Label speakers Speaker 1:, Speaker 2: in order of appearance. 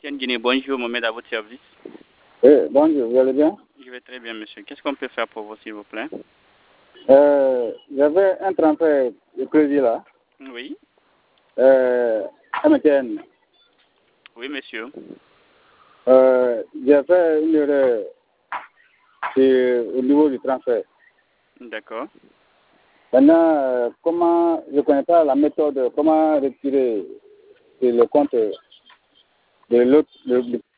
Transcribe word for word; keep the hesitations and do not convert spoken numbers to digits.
Speaker 1: Tiens Guinée, bonjour, Mohamed à votre service.
Speaker 2: Oui, bonjour, vous allez bien?
Speaker 1: Je vais très bien, monsieur. Qu'est-ce qu'on peut faire pour vous, s'il vous plaît?
Speaker 2: euh, J'avais un transfert de crédit là.
Speaker 1: Oui.
Speaker 2: Euh, M T N.
Speaker 1: Oui, monsieur.
Speaker 2: Euh, J'ai fait une erreur au niveau du transfert.
Speaker 1: D'accord.
Speaker 2: Maintenant, euh, comment, je ne connais pas la méthode, comment retirer le compte de l'autre,